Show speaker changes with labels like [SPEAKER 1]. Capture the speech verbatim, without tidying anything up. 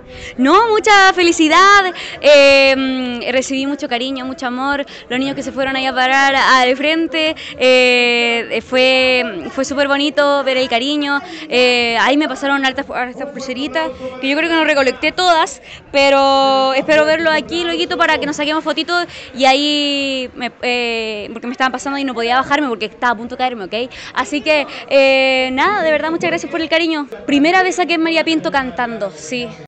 [SPEAKER 1] No, mucha felicidad, eh, recibí mucho cariño, mucho amor, los niños que se fueron ahí a parar al frente, eh, fue, fue súper bonito ver el cariño, eh, ahí me pasaron altas, altas pulseritas, que yo creo que no recolecté todas, pero espero verlo aquí luego para que nos saquemos fotitos y ahí, me, eh, porque me estaban pasando y no podía bajarme porque estaba a punto de caerme, ¿ok? Así que, eh, nada, de verdad, muchas gracias por el cariño. Primera vez aquí en María Pinto cantando, sí.